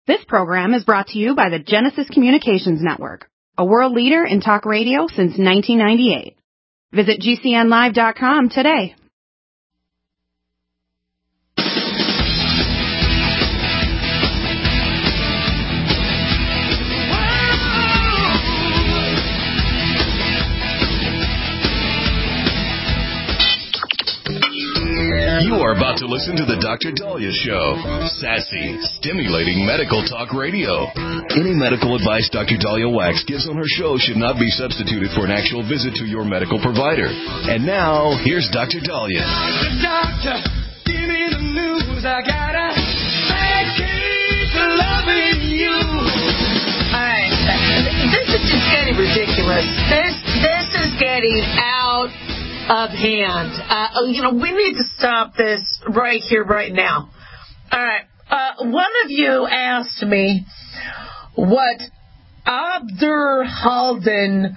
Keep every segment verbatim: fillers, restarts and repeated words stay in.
This program is brought to you by the Genesis Communications Network, a world leader in talk radio since nineteen ninety-eight. Visit G C N live dot com today. You are about to listen to the Doctor Daliah Show. Sassy, stimulating medical talk radio. Any medical advice Doctor Daliah Wax gives on her show should not be substituted for an actual visit to your medical provider. And now, here's Doctor Daliah. Doctor, give me the news. I got a bad case of loving you. All right, this is just getting ridiculous. This, this is getting out of hand. Uh, you know, we need to stop this right here, right now. All right. Uh, one of you asked me what Abderhalden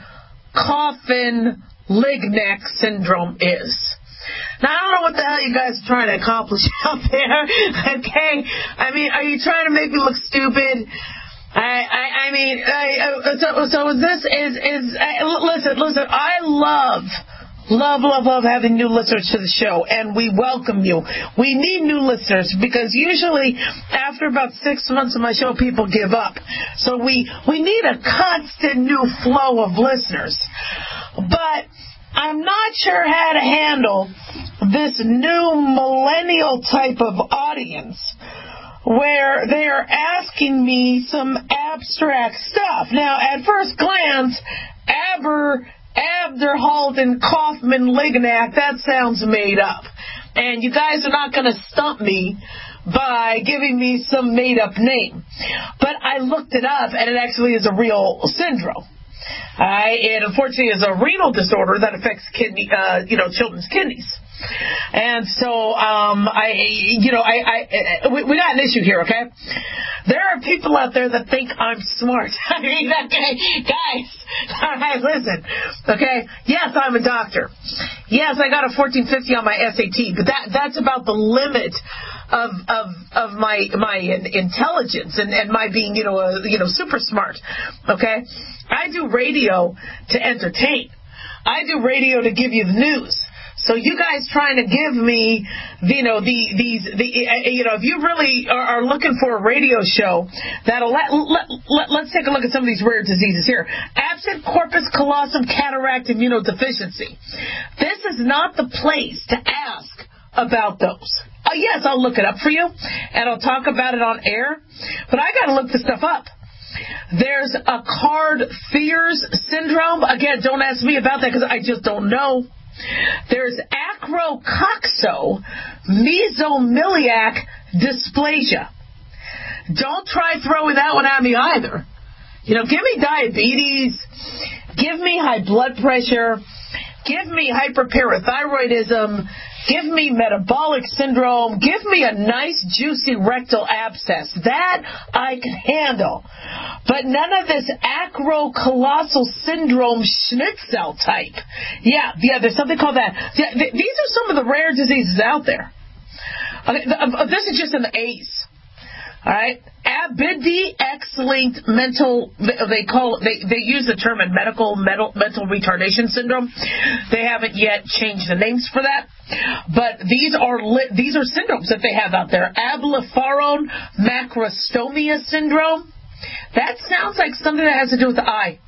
Coffin Lignac syndrome is. Now, I don't know what the hell you guys are trying to accomplish out there. Okay? I mean, are you trying to make me look stupid? I, I, I mean, I, so, so this is, is, I, listen, listen, I love Love, love, love having new listeners to the show, and we welcome you. We need new listeners because usually after about six months of my show, people give up. So we, we need a constant new flow of listeners. But I'm not sure how to handle this new millennial type of audience where they are asking me some abstract stuff. Now, at first glance, Aber... Abderhalden Kaufman Lignac, that sounds made up. And you guys are not going to stump me by giving me some made up name. But I looked it up, and it actually is a real syndrome. Uh, it unfortunately is a renal disorder that affects kidney, uh, you know, children's kidneys. And so, um, I, you know, I, I, we, we got an issue here, okay? There are people out there that think I'm smart. I mean, okay, guys, all right, listen, okay? Yes, I'm a doctor. Yes, I got a fourteen fifty on my S A T, but that, that's about the limit of, of, of my, my intelligence and, and my being, you know, a, you know, super smart, okay? I do radio to entertain. I do radio to give you the news. So you guys trying to give me, you know, the these, the you know, if you really are, are looking for a radio show that'll let, let, let let's take a look at some of these rare diseases here. Absent corpus callosum cataract immunodeficiency. This is not the place to ask about those. Uh, yes, I'll look it up for you, and I'll talk about it on air. But I got to look this stuff up. There's a Card-Fears syndrome. Again, don't ask me about that because I just don't know. There's acrocoxo mesomeliac dysplasia. Don't try throwing that one at me either. You know, give me diabetes, give me high blood pressure, give me hyperparathyroidism, give me metabolic syndrome, give me a nice juicy rectal abscess. That I can handle. But none of this acrocolossal syndrome Schnitzel type. Yeah, yeah, there's something called that. Yeah, th- these are some of the rare diseases out there. Okay, th- uh, this is just in the A's. All right, Abidi X-linked mental. They call they they use the term in medical mental, mental retardation syndrome. They haven't yet changed the names for that, but these are li- these are syndromes that they have out there. Ablepharon macrostomia syndrome. That sounds like something that has to do with the eye.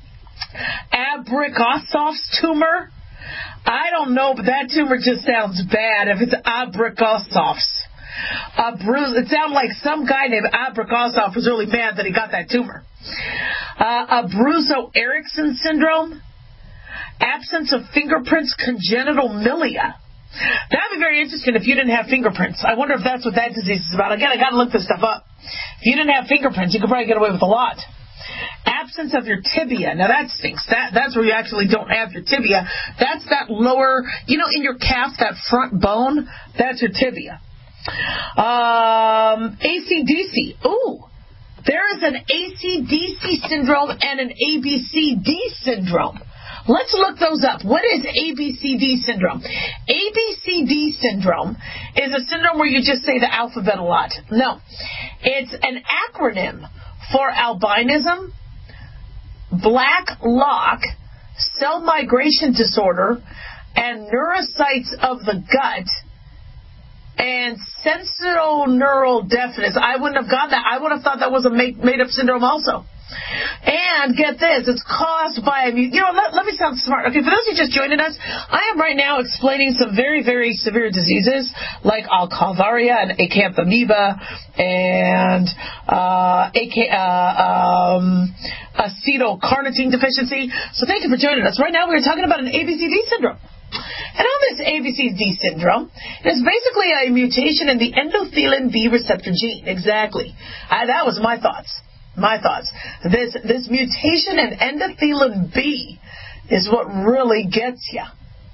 Abrikosov's tumor. I don't know, but that tumor just sounds bad if it's Abrikosov's. Uh, Bruce, it sounded like some guy named Abrikosov was really mad that he got that tumor. Uh, Abruzzo-Erickson syndrome. Absence of fingerprints, congenital milia. That would be very interesting if you didn't have fingerprints. I wonder if that's what that disease is about. Again, I got to look this stuff up. If you didn't have fingerprints, you could probably get away with a lot. Absence of your tibia. Now that stinks. That that's where you actually don't have your tibia. That's that lower, you know, in your calf, that front bone. That's your tibia. Um, A C D C. Ooh, there is an A C D C syndrome and an A B C D syndrome. Let's look those up. What is A B C D syndrome? A B C D syndrome is a syndrome where you just say the alphabet a lot. No. It's an acronym for albinism, black lock, cell migration disorder, and neurocytes of the gut, and sensorineural deafness. I wouldn't have gotten that. I would have thought that was a made-up syndrome also. And get this, it's caused by, you know, let, let me sound smart. Okay, for those who just joining us, I am right now explaining some very, very severe diseases like Alcalvaria and acanthamoeba and uh, ac- uh, um, acetylcarnitine deficiency. So thank you for joining us. Right now we're talking about an A B C D syndrome. And on this A B C D syndrome, it's basically a mutation in the endothelin B receptor gene. Exactly. I, that was my thoughts. My thoughts. This this mutation in endothelin B is what really gets you.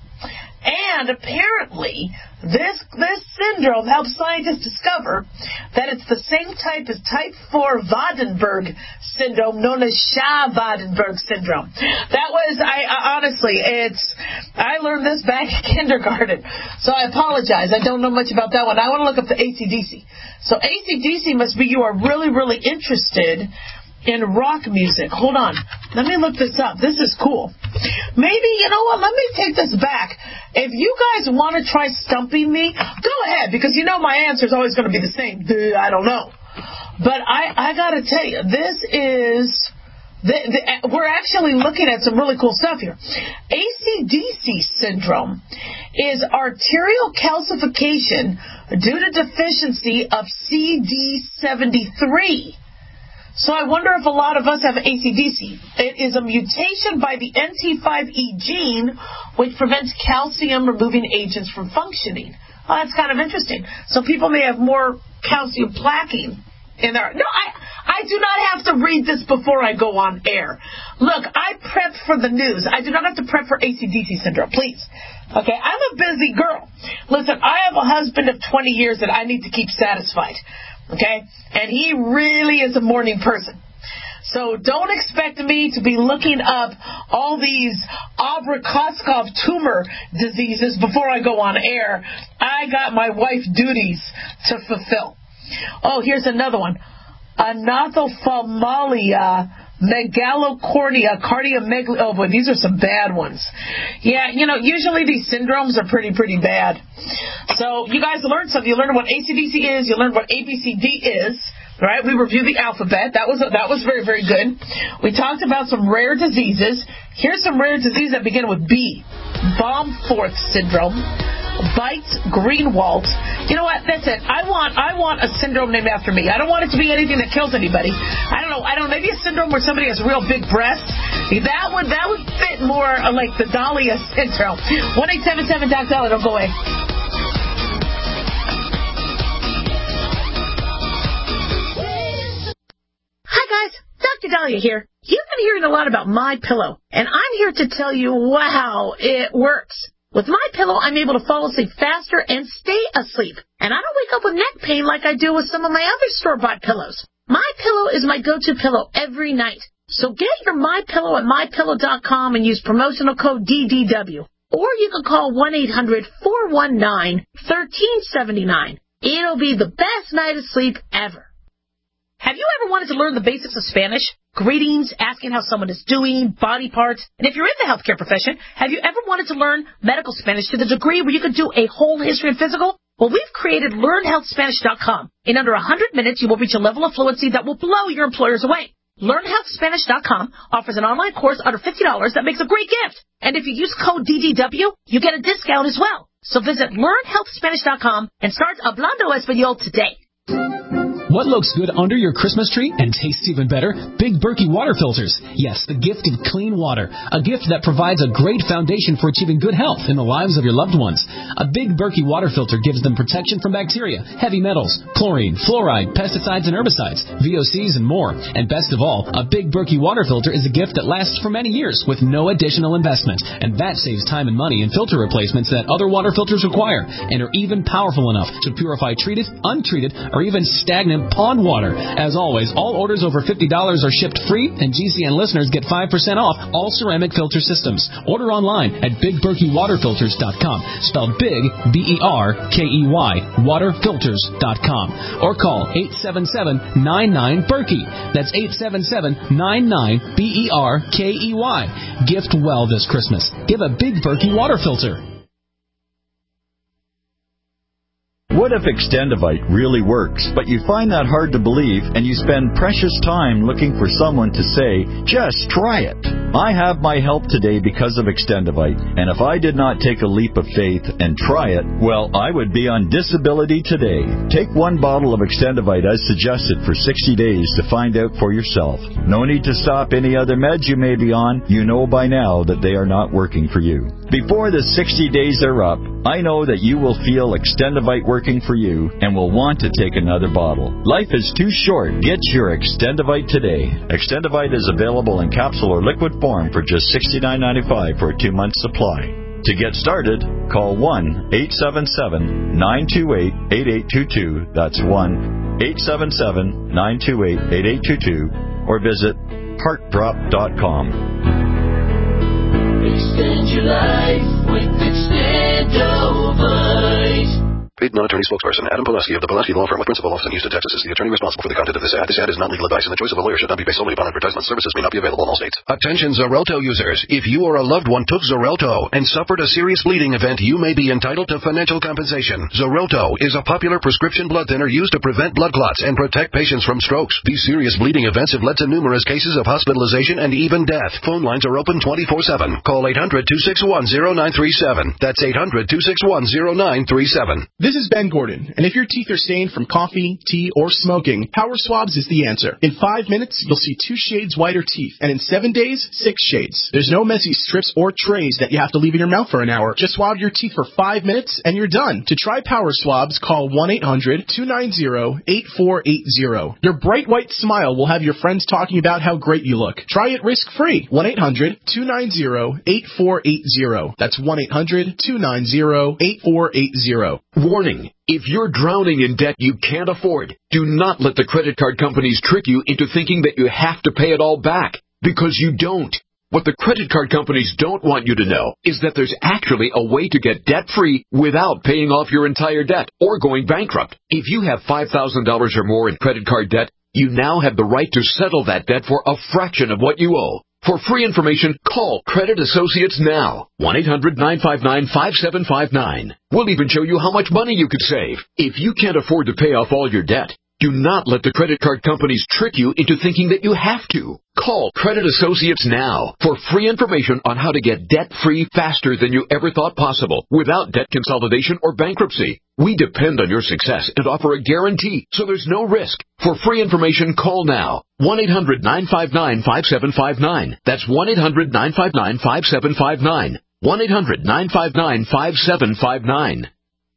And apparently, this this syndrome helps scientists discover that it's the same type as type four Waardenburg syndrome, known as Shaw-Waardenburg syndrome. That was, I, I honestly, it's, I learned this back in kindergarten, so I apologize. I don't know much about that one. I want to look up the A C D C. So A C D C must be you are really, really interested in rock music. Hold on. Let me look this up. This is cool. Maybe, you know what, let me take this back. If you guys want to try stumping me, go ahead, because you know my answer is always going to be the same. Duh, I don't know. But I, I got to tell you, this is... The, the, we're actually looking at some really cool stuff here. A C D C syndrome is arterial calcification due to deficiency of C D seventy-three. So I wonder if a lot of us have A C D C. It is a mutation by the N T five E gene, which prevents calcium-removing agents from functioning. Oh, that's kind of interesting. So people may have more calcium plaquing in there. No, I I do not have to read this before I go on air. Look, I prep for the news. I do not have to prep for A C D C syndrome, please. Okay, I'm a busy girl. Listen, I have a husband of twenty years that I need to keep satisfied. Okay? And he really is a morning person. So don't expect me to be looking up all these Aubrey-Koskov tumor diseases before I go on air. I got my wife duties to fulfill. Oh, here's another one. Anophthalmia megalocornea cardiomegaly. Oh boy, these are some bad ones. Yeah, you know, usually these syndromes are pretty, pretty bad. So you guys learned something. You learned what A C D C is. You learned what A B C D is. Right? We reviewed the alphabet. That was that was very, very good. We talked about some rare diseases. Here's some rare diseases that begin with B. Baumforth syndrome. Bites Greenwald. You know what? That's it. I want I want a syndrome named after me. I don't want it to be anything that kills anybody. I don't know. I don't know. Maybe a syndrome where somebody has real big breasts. That would that would fit more like the Dahlia syndrome. one eight seven seven Doc Dollar. Don't go away. Hi guys, Doctor Dahlia here. You've been hearing a lot about MyPillow, and I'm here to tell you, wow, it works. With MyPillow, I'm able to fall asleep faster and stay asleep. And I don't wake up with neck pain like I do with some of my other store-bought pillows. MyPillow is my go-to pillow every night. So get your MyPillow at my pillow dot com and use promotional code D D W. Or you can call one eight hundred four one nine one three seven nine. It'll be the best night of sleep ever. Have you ever wanted to learn the basics of Spanish? Greetings, asking how someone is doing, body parts. And if you're in the healthcare profession, have you ever wanted to learn medical Spanish to the degree where you could do a whole history and physical? Well, we've created learn health spanish dot com. In under one hundred minutes, you will reach a level of fluency that will blow your employers away. learn health spanish dot com offers an online course under fifty dollars that makes a great gift. And if you use code D D W, you get a discount as well. So visit learn health spanish dot com and start Hablando Español today. What looks good under your Christmas tree and tastes even better? Big Berkey water filters. Yes, the gift of clean water. A gift that provides a great foundation for achieving good health in the lives of your loved ones. A Big Berkey water filter gives them protection from bacteria, heavy metals, chlorine, fluoride, pesticides and herbicides, V O Cs, and more. And best of all, a Big Berkey water filter is a gift that lasts for many years with no additional investment. And that saves time and money in filter replacements that other water filters require and are even powerful enough to purify treated, untreated, or even stagnant and pond water. As always, all orders over fifty dollars are shipped free, and G C N listeners get five percent off all ceramic filter systems. Order online at big berkey water filters dot com, spelled big, B E R K E Y, water filters dot com. Or call eight seven seven, nine nine, Berkey. That's eight seven seven, nine nine, B E R K E Y. Gift well this Christmas. Give a Big Berkey water filter. What if Extendivite really works, but you find that hard to believe and you spend precious time looking for someone to say, just try it? I have my help today because of Extendivite, and if I did not take a leap of faith and try it, well, I would be on disability today. Take one bottle of Extendivite as suggested for sixty days to find out for yourself. No need to stop any other meds you may be on. You know by now that they are not working for you. Before the sixty days are up, I know that you will feel Extendivite working for you and will want to take another bottle. Life is too short. Get your Extendivite today. Extendivite is available in capsule or liquid form for just sixty-nine ninety-five for a two-month supply. To get started, call one eight seven seven, nine two eight, eight eight two two. That's one eight seven seven, nine two eight, eight eight two two. Or visit heart drop dot com. Extend your life with Extendivite. Paid non-attorney spokesperson Adam Pulaski of the Pulaski Law Firm with principal office in Houston, Texas is the attorney responsible for the content of this ad. This ad is not legal advice, and the choice of a lawyer should not be based solely upon advertisement. Services may not be available in all states. Attention Xarelto users. If you or a loved one took Xarelto and suffered a serious bleeding event, you may be entitled to financial compensation. Xarelto is a popular prescription blood thinner used to prevent blood clots and protect patients from strokes. These serious bleeding events have led to numerous cases of hospitalization and even death. Phone lines are open twenty-four seven. Call eight hundred, two six one, zero nine three seven. That's eight hundred, two six one, zero nine three seven. This is Ben Gordon. And if your teeth are stained from coffee, tea, or smoking, Power Swabs is the answer. In five minutes, you'll see two shades whiter teeth. And in seven days, six shades. There's no messy strips or trays that you have to leave in your mouth for an hour. Just swab your teeth for five minutes, and you're done. To try Power Swabs, call one eight hundred, two nine zero, eight four eight zero. Your bright white smile will have your friends talking about how great you look. Try it risk-free. one eight hundred, two nine zero, eight four eight zero. That's one eight hundred, two nine zero, eight four eight zero. Warning. If you're drowning in debt you can't afford, do not let the credit card companies trick you into thinking that you have to pay it all back, because you don't. What the credit card companies don't want you to know is that there's actually a way to get debt-free without paying off your entire debt or going bankrupt. If you have five thousand dollars or more in credit card debt, you now have the right to settle that debt for a fraction of what you owe. For free information, call Credit Associates now. one eight hundred, nine five nine, five seven five nine. We'll even show you how much money you could save. If you can't afford to pay off all your debt, do not let the credit card companies trick you into thinking that you have to. Call Credit Associates now for free information on how to get debt-free faster than you ever thought possible without debt consolidation or bankruptcy. We depend on your success and offer a guarantee, so there's no risk. For free information, call now. one eight hundred, nine five nine, five seven five nine. That's one eight hundred, nine five nine, five seven five nine. one eight hundred, nine five nine, five seven five nine.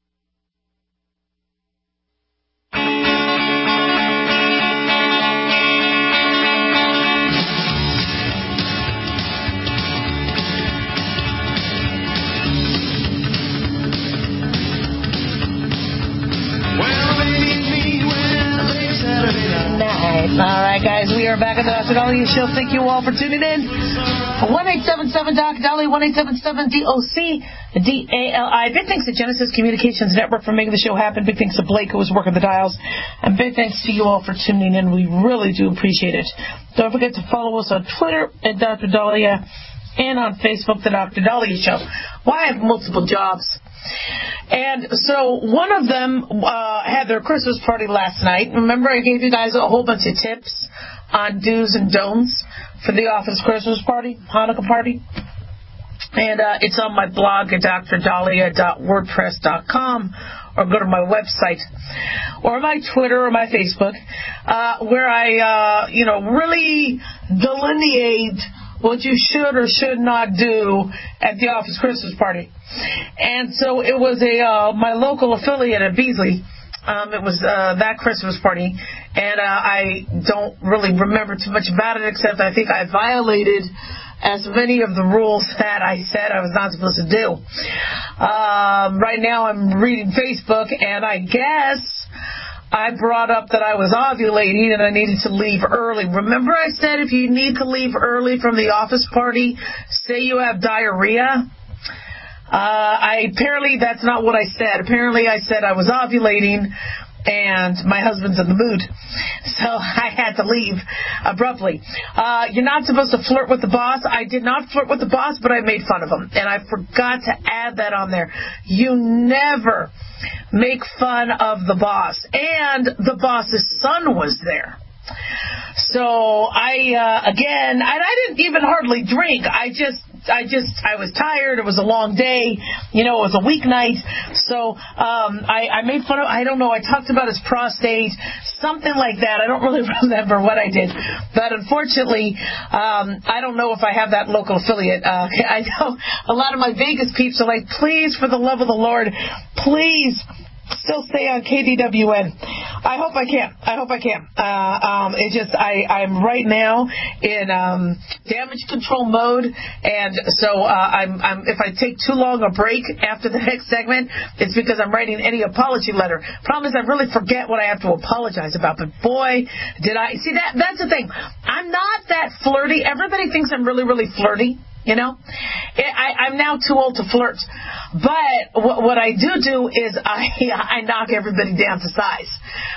Nice. All right, guys, we are back at the Doctor Dolly Show. Thank you all for tuning in. one eight seven seven Doc Dolly, one eight seven seven D O C D A L I. Big thanks to Genesis Communications Network for making the show happen. Big thanks to Blake, who was working the dials. And big thanks to you all for tuning in. We really do appreciate it. Don't forget to follow us on Twitter at Doctor Dahlia and on Facebook, The Doctor Dahlia Show. Well, I have multiple jobs. And so one of them uh, had their Christmas party last night. Remember, I gave you guys a whole bunch of tips on do's and don'ts for the office Christmas party, Hanukkah party. And uh, it's on my blog at d r dahlia dot wordpress dot com, or go to my website, or my Twitter, or my Facebook, uh, where I, uh, you know, really delineate what you should or should not do at the office Christmas party. And so it was a uh, my local affiliate at Beasley. Um, it was uh, that Christmas party, and uh, I don't really remember too much about it, except I think I violated as many of the rules that I said I was not supposed to do. Um, right now I'm reading Facebook, and I guess I brought up that I was ovulating and I needed to leave early. Remember I said if you need to leave early from the office party, say you have diarrhea? Uh, I apparently that's not what I said. Apparently I said I was ovulating and my husband's in the mood. So I had to leave abruptly. Uh, you're not supposed to flirt with the boss. I did not flirt with the boss, but I made fun of him. And I forgot to add that on there. You never make fun of the boss. And the boss's son was there. So I, uh, again, and I didn't even hardly drink. I just, I just, I was tired. It was a long day. You know, it was a weeknight. So, um, I, I made fun of, I don't know, I talked about his prostate, something like that. I don't really remember what I did. But unfortunately, um, I don't know if I have that local affiliate. Uh, I know a lot of my Vegas peeps are like, please, for the love of the Lord, please, still stay on K D W N. I hope I can. I hope I can. Uh, um, it's just I, I'm right now in um, damage control mode, and so uh, I'm, I'm. If I take too long a break after the next segment, it's because I'm writing any apology letter. Problem is, I really forget what I have to apologize about. But boy, did I see that? That's the thing. I'm not that flirty. Everybody thinks I'm really, really flirty. You know, I, I'm now too old to flirt. But what, what I do do is I I knock everybody down to size.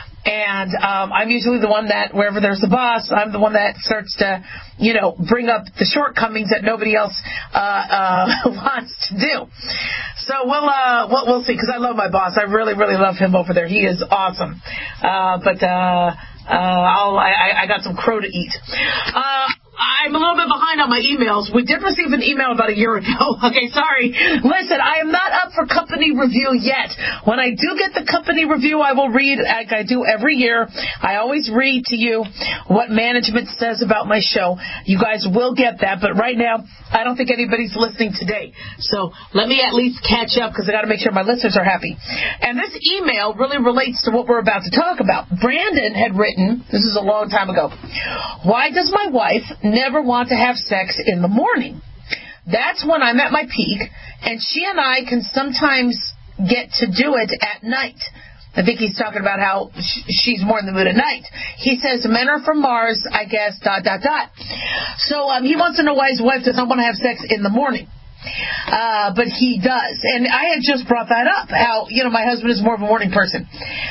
And um, I'm usually the one that, wherever there's a boss, I'm the one that starts to, you know, bring up the shortcomings that nobody else uh, uh, wants to do. So we'll uh, we'll, we'll see, because I love my boss. I really, really love him over there. He is awesome. Uh, but uh, uh, I'll, I, I got some crow to eat. Uh, I'm a little bit behind on my emails. We did receive an email about a year ago. Okay, sorry. Listen, I am not up for company review yet. When I do get the company review, I will read, like I do every year. I always read to you what management says about my show. You guys will get that, but right now, I don't think anybody's listening today. So let me at least catch up, because I got to make sure my listeners are happy. And this email really relates to what we're about to talk about. Brandon had written, this is a long time ago, why does my wife never want to have sex in the morning? That's when I'm at my peak, and she and I can sometimes get to do it at night. I think he's talking about how sh- she's more in the mood at night. He says men are from Mars, I guess, dot, dot, dot. So um, he wants to know why his wife doesn't want to have sex in the morning. Uh, but he does. And I had just brought that up, how, you know, my husband is more of a morning person.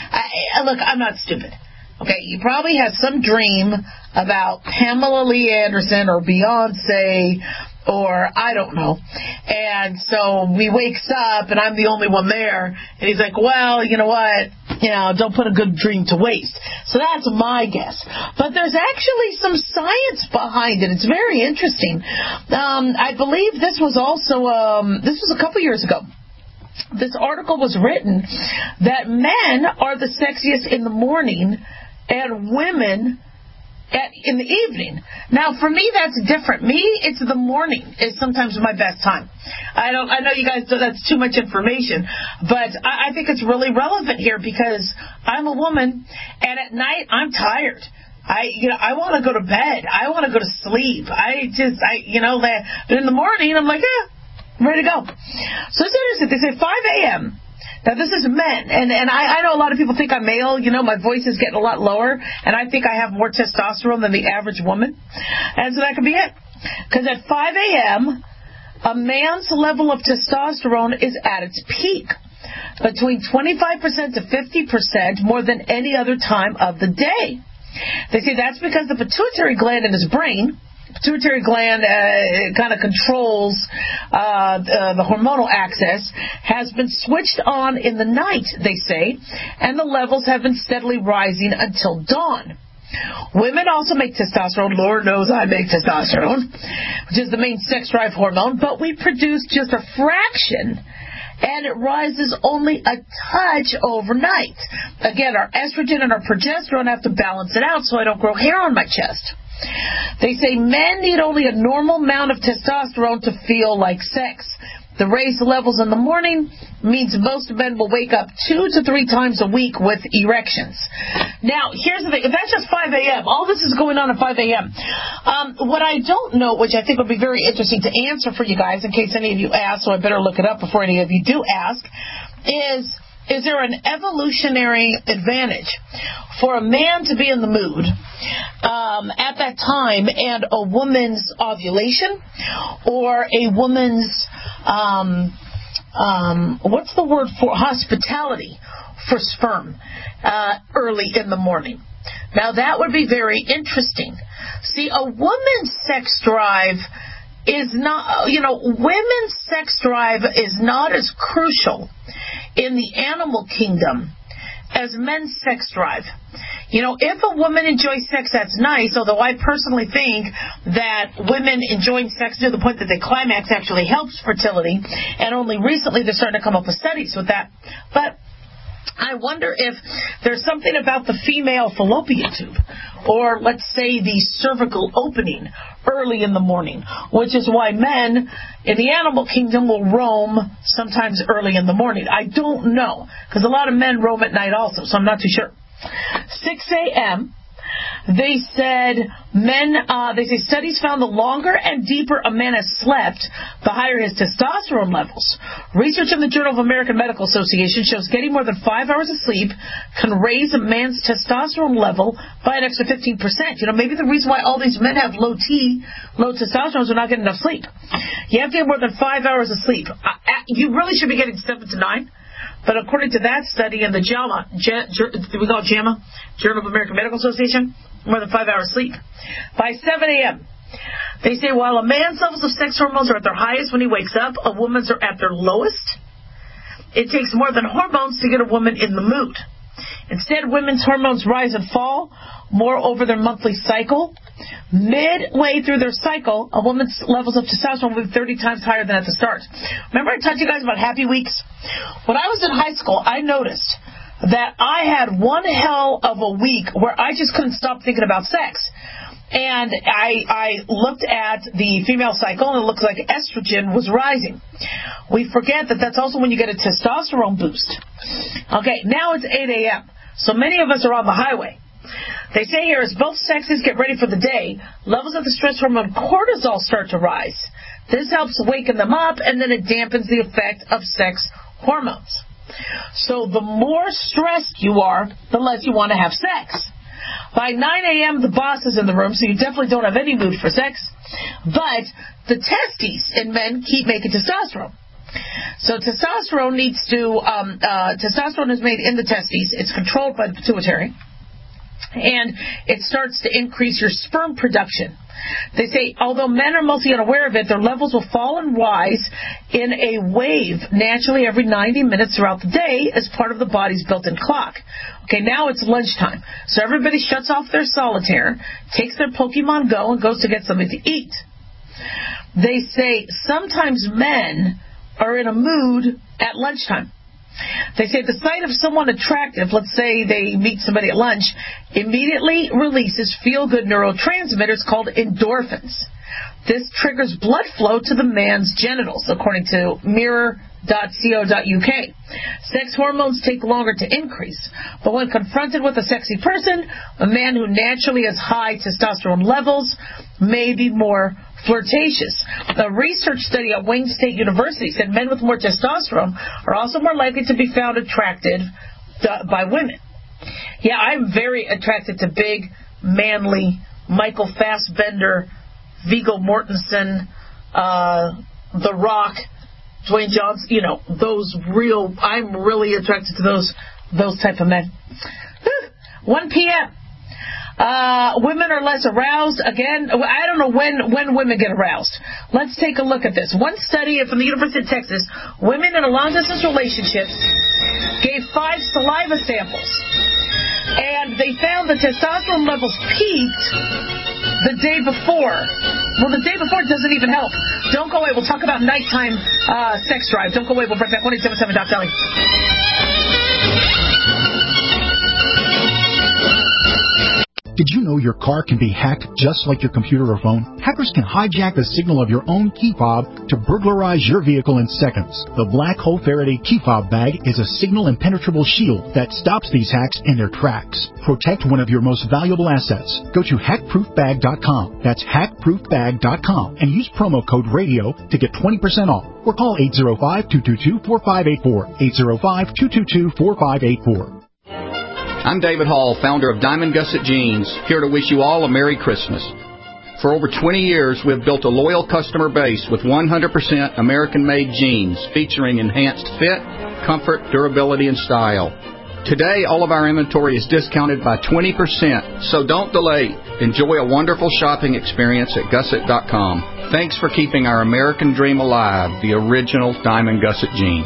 I, look, I'm not stupid. Okay, you probably have some dream about Pamela Lee Anderson or Beyonce or I don't know. And so we wakes up and I'm the only one there. And he's like, well, you know what? You know, don't put a good dream to waste. So that's my guess. But there's actually some science behind it. It's very interesting. Um, I believe this was also, um, this was a couple years ago. This article was written that men are the sexiest in the morning and women at, in the evening. Now, for me, that's different. Me, it's the morning is sometimes my best time. I don't. I know you guys know that's too much information, but I, I think it's really relevant here because I'm a woman, and at night I'm tired. I, you know, I want to go to bed. I want to go to sleep. I just, I, you know, that. But in the morning, I'm like, yeah, I'm ready to go. So it's interesting. They say five a.m. Now, this is men, and, and I, I know a lot of people think I'm male. You know, my voice is getting a lot lower, and I think I have more testosterone than the average woman. And so that could be it. Because at five a.m., a man's level of testosterone is at its peak, between twenty-five percent to fifty percent more than any other time of the day. They say that's because the pituitary gland in his brain, pituitary gland uh, kind of controls uh, uh, the hormonal axis, has been switched on in the night, they say, and the levels have been steadily rising until dawn. Women also make testosterone. Lord knows I make testosterone, which is the main sex drive hormone, but we produce just a fraction, and it rises only a touch overnight. Again, our estrogen and our progesterone have to balance it out so I don't grow hair on my chest. They say men need only a normal amount of testosterone to feel like sex. The raised levels in the morning means most men will wake up two to three times a week with erections. Now, here's the thing. That's just five a.m. All this is going on at five a.m. Um, what I don't know, which I think would be very interesting to answer for you guys, in case any of you ask, so I better look it up before any of you do ask, is is there an evolutionary advantage for a man to be in the mood um, at that time and a woman's ovulation or a woman's, um, um, what's the word for hospitality for sperm uh, early in the morning? Now, that would be very interesting. See, a woman's sex drive is not, you know, women's sex drive is not as crucial in the animal kingdom as men's sex drive. You know, if a woman enjoys sex, that's nice, although I personally think that women enjoying sex to the point that they climax actually helps fertility, and only recently they're starting to come up with studies with that. But I wonder if there's something about the female fallopian tube, or let's say the cervical opening early in the morning, which is why men in the animal kingdom will roam sometimes early in the morning. I don't know, because a lot of men roam at night also, so I'm not too sure. six a.m., they said men, uh, they say studies found the longer and deeper a man has slept, the higher his testosterone levels. Research in the Journal of American Medical Association shows getting more than five hours of sleep can raise a man's testosterone level by an extra fifteen percent. You know, maybe the reason why all these men have low T, low testosterone is they're not getting enough sleep. You have to get more than five hours of sleep. You really should be getting seven to nine. But according to that study in the JAMA, J- J- we call it JAMA, Journal of American Medical Association, more than five hours sleep. By seven a.m., they say while a man's levels of sex hormones are at their highest when he wakes up, a woman's are at their lowest. It takes more than hormones to get a woman in the mood. Instead, women's hormones rise and fall more over their monthly cycle. Midway through their cycle, a woman's levels of testosterone will be thirty times higher than at the start. Remember I talked to you guys about happy weeks? When I was in high school, I noticed that I had one hell of a week where I just couldn't stop thinking about sex. And I, I looked at the female cycle, and it looked like estrogen was rising. We forget that that's also when you get a testosterone boost. Okay, now it's eight a.m., so many of us are on the highway. They say here, as both sexes get ready for the day, levels of the stress hormone cortisol start to rise. This helps waken them up, and then it dampens the effect of sex hormones. So the more stressed you are, the less you want to have sex. By nine a.m., the boss is in the room, so you definitely don't have any mood for sex. But the testes in men keep making testosterone. So testosterone needs to, um, uh, testosterone is made in the testes. It's controlled by the pituitary. And it starts to increase your sperm production. They say, although men are mostly unaware of it, their levels will fall and rise in a wave naturally every ninety minutes throughout the day as part of the body's built-in clock. Okay, now it's lunchtime. So everybody shuts off their solitaire, takes their Pokemon Go, and goes to get something to eat. They say sometimes men are in a mood at lunchtime. They say the sight of someone attractive, let's say they meet somebody at lunch, immediately releases feel-good neurotransmitters called endorphins. This triggers blood flow to the man's genitals, according to mirror dot co dot uk. Sex hormones take longer to increase, but when confronted with a sexy person, a man who naturally has high testosterone levels may be more flirtatious. A research study at Wayne State University said men with more testosterone are also more likely to be found attracted by women. Yeah, I'm very attracted to big, manly, Michael Fassbender, Viggo Mortensen, uh, The Rock, Dwayne Johnson, you know, those real, I'm really attracted to those those type of men. one p.m. Uh, women are less aroused. Again, I don't know when, when women get aroused. Let's take a look at this. One study from the University of Texas, women in a long-distance relationship gave five saliva samples. And they found the testosterone levels peaked the day before. Well, the day before doesn't even help. Don't go away. We'll talk about nighttime uh, sex drive. Don't go away. We'll bring back one eight seven seven dot Telly. Did you know your car can be hacked just like your computer or phone? Hackers can hijack the signal of your own key fob to burglarize your vehicle in seconds. The Black Hole Faraday key fob bag is a signal impenetrable shield that stops these hacks in their tracks. Protect one of your most valuable assets. Go to hack proof bag dot com. That's hack proof bag dot com and use promo code RADIO to get twenty percent off. Or call eight zero five, two two two, four five eight four. eight zero five, two two two, four five eight four. I'm David Hall, founder of Diamond Gusset Jeans, here to wish you all a Merry Christmas. For over twenty years, we have built a loyal customer base with one hundred percent American-made jeans featuring enhanced fit, comfort, durability, and style. Today, all of our inventory is discounted by twenty percent, so don't delay. Enjoy a wonderful shopping experience at gusset dot com. Thanks for keeping our American dream alive, the original Diamond Gusset jean.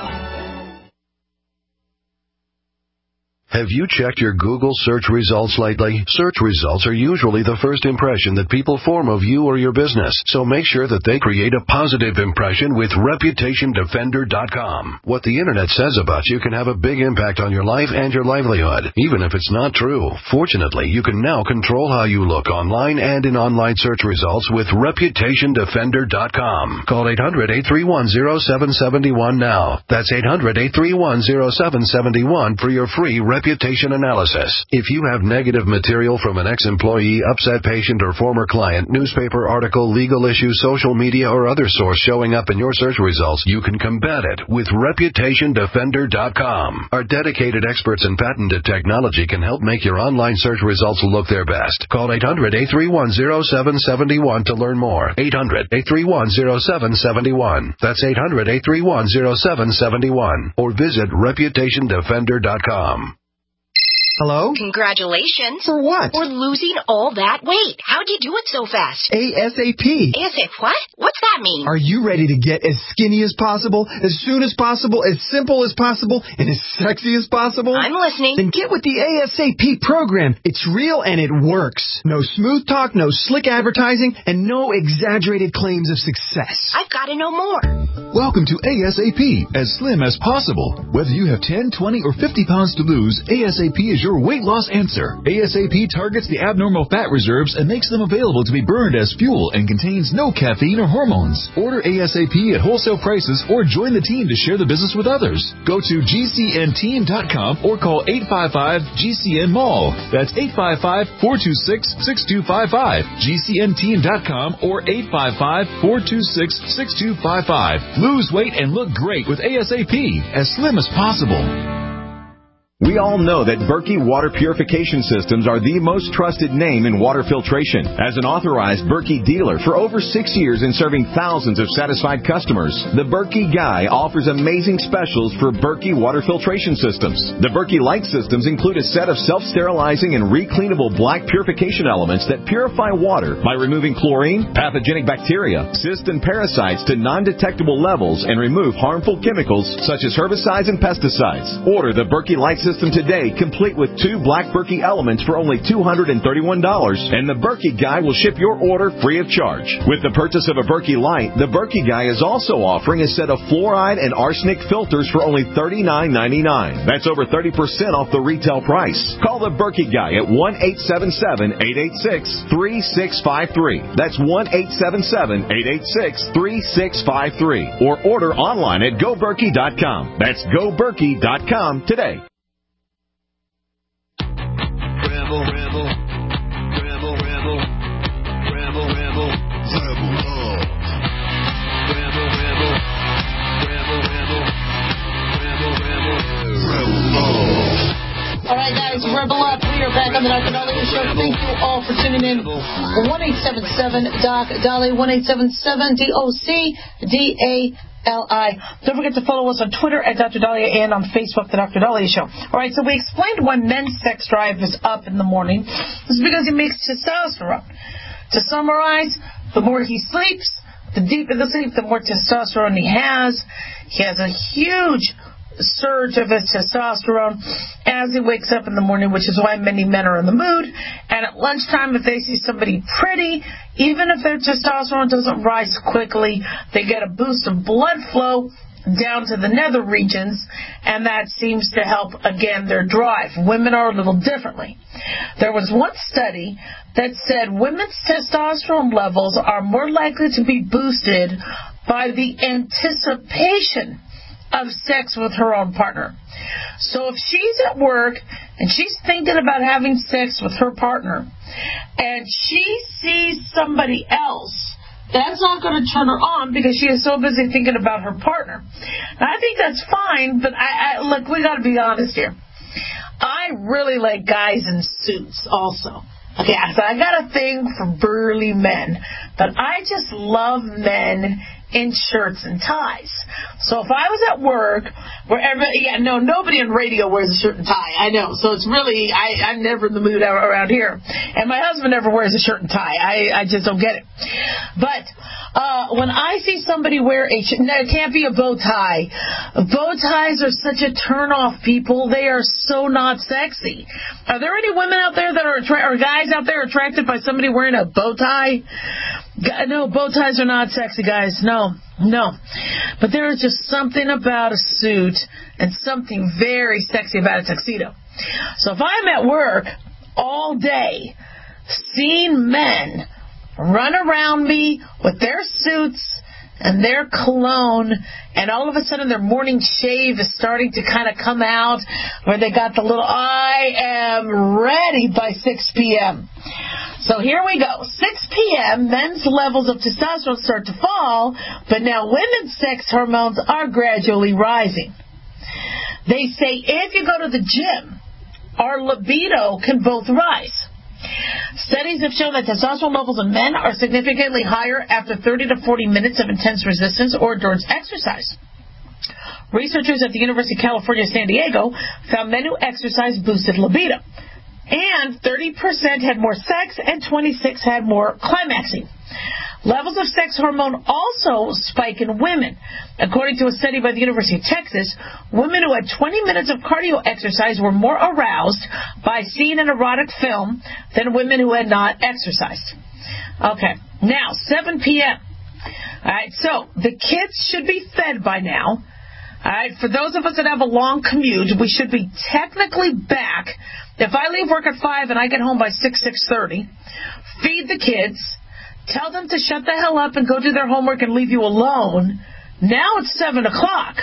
Have you checked your Google search results lately? Search results are usually the first impression that people form of you or your business, so make sure that they create a positive impression with reputation defender dot com. What the Internet says about you can have a big impact on your life and your livelihood, even if it's not true. Fortunately, you can now control how you look online and in online search results with reputation defender dot com. Call eight hundred, eight three one, zero seven seven one now. That's eight hundred, eight three one, zero seven seven one for your free reputation analysis. If you have negative material from an ex-employee, upset patient, or former client, newspaper article, legal issue, social media, or other source showing up in your search results, you can combat it with reputation defender dot com. Our dedicated experts in patented technology can help make your online search results look their best. Call eight hundred, eight three one, zero seven seven one to learn more. eight hundred, eight three one, zero seven seven one. That's eight hundred, eight three one, zero seven seven one. Or visit reputation defender dot com. Hello? Congratulations. For what? For losing all that weight. How'd you do it so fast? ASAP. ASAP what? What's that mean? Are you ready to get as skinny as possible, as soon as possible, as simple as possible, and as sexy as possible? I'm listening. Then get with the ASAP program. It's real and it works. No smooth talk, no slick advertising, and no exaggerated claims of success. I've got to know more. Welcome to ASAP, as slim as possible. Whether you have ten, twenty, or fifty pounds to lose, ASAP is your weight loss answer. ASAP targets the abnormal fat reserves and makes them available to be burned as fuel and contains no caffeine or hormones. Order ASAP at wholesale prices or join the team to share the business with others. Go to G C N team dot com or call eight five five G C N mall. That's eight five five, four two six, six two five five. G C N team dot com or eight five five, four two six, six two five five. Lose weight and look great with ASAP, as slim as possible. We all know that Berkey Water Purification Systems are the most trusted name in water filtration. As an authorized Berkey dealer for over six years and serving thousands of satisfied customers, the Berkey Guy offers amazing specials for Berkey Water Filtration Systems. The Berkey Light Systems include a set of self-sterilizing and recleanable black purification elements that purify water by removing chlorine, pathogenic bacteria, cysts, and parasites to non-detectable levels and remove harmful chemicals such as herbicides and pesticides. Order the Berkey Light Systems today, complete with two black Berkey elements for only two hundred thirty-one dollars, and the Berkey Guy will ship your order free of charge. With the purchase of a Berkey Light, the Berkey Guy is also offering a set of fluoride and arsenic filters for only thirty-nine ninety-nine. That's over thirty percent off the retail price. Call the Berkey Guy at one eight seven seven, eight eight six, three six five three. That's one eight seven seven, eight eight six, three six five three. Or order online at go berkey dot com. That's go berkey dot com today. Rebel, rebel, rebel, rebel, rebel, rebel, rebel love. Rebel, rebel, rebel, rebel, rebel, rebel, rebel love. All right, guys, rebel up. We are back on the Doctor Dolly Show. Thank you all for tuning in. one eight seven seven D O C Dolly, one eight seven seven D O C D A L I. Don't forget to follow us on Twitter at Doctor Dahlia and on Facebook, The Doctor Dahlia Show. All right, so we explained why men's sex drive is up in the morning. It's because he makes testosterone. To summarize, the more he sleeps, the deeper the sleep, the more testosterone he has. He has a huge surge of his testosterone as he wakes up in the morning, which is why many men are in the mood. And at lunchtime, if they see somebody pretty, even if their testosterone doesn't rise quickly, they get a boost of blood flow down to the nether regions, and that seems to help, again, their drive. Women are a little differently. There was one study that said women's testosterone levels are more likely to be boosted by the anticipation of sex with her own partner. So if she's at work and she's thinking about having sex with her partner and she sees somebody else, that's not going to turn her on because she is so busy thinking about her partner. And I think that's fine, but I, I look, we got to be honest here. I really like guys in suits also. Okay, so I got a thing for burly men, but I just love men in shirts and ties. So if I was at work, wherever, yeah, no, nobody in radio wears a shirt and tie. I know. So it's really, I, I'm never in the mood around here. And my husband never wears a shirt and tie. I, I just don't get it. But uh, when I see somebody wear a shirt, no, it can't be a bow tie. Bow ties are such a turn-off, people. They are so not sexy. Are there any women out there that are, attra- or guys out there attracted by somebody wearing a bow tie? No, bow ties are not sexy, guys. No, no. But there is just something about a suit and something very sexy about a tuxedo. So if I'm at work all day seeing men run around me with their suits and their cologne, and all of a sudden their morning shave is starting to kind of come out, where they got the little, I am ready by six p.m. So here we go. six p.m., men's levels of testosterone start to fall, but now women's sex hormones are gradually rising. They say if you go to the gym, our libido can both rise. Studies have shown that testosterone levels in men are significantly higher after thirty to forty minutes of intense resistance or endurance exercise. Researchers at the University of California, San Diego found men who exercised boosted libido. And thirty percent had more sex and twenty-six percent had more climaxing. Levels of sex hormone also spike in women. According to a study by the University of Texas, women who had twenty minutes of cardio exercise were more aroused by seeing an erotic film than women who had not exercised. Okay, now seven p.m. All right, so the kids should be fed by now. All right, for those of us that have a long commute, we should be technically back. If I leave work at five and I get home by six, six thirty, feed the kids, tell them to shut the hell up and go do their homework and leave you alone. Now it's seven o'clock.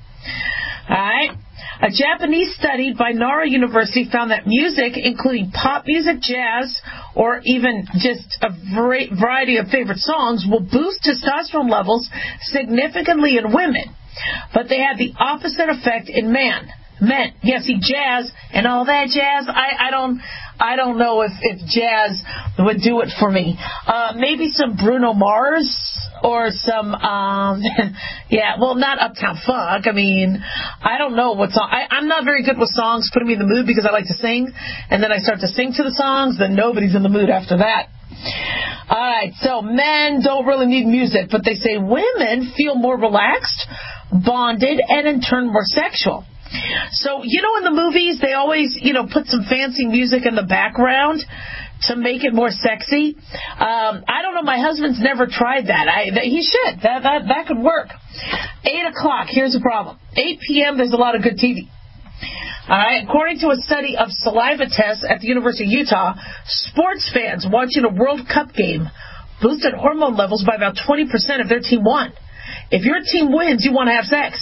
All right. A Japanese study by Nara University found that music, including pop music, jazz, or even just a variety of favorite songs, will boost testosterone levels significantly in women. But they had the opposite effect in men. Men, yeah, see, jazz and all that jazz, I, I don't I don't know if, if jazz would do it for me. Uh, maybe some Bruno Mars or some, um, yeah, well, not Uptown Funk. I mean, I don't know what song. I, I'm not very good with songs putting me in the mood because I like to sing. And then I start to sing to the songs, then nobody's in the mood after that. All right, so men don't really need music, but they say women feel more relaxed, bonded, and in turn more sexual. So, you know, in the movies, they always, you know, put some fancy music in the background to make it more sexy. Um, I don't know. My husband's never tried that. I, that he should. That, that, that could work. eight o'clock. Here's the problem. eight p.m., there's a lot of good T V. All right. According to a study of saliva tests at the University of Utah, sports fans watching a World Cup game boosted hormone levels by about twenty percent if their team won. If your team wins, you want to have sex.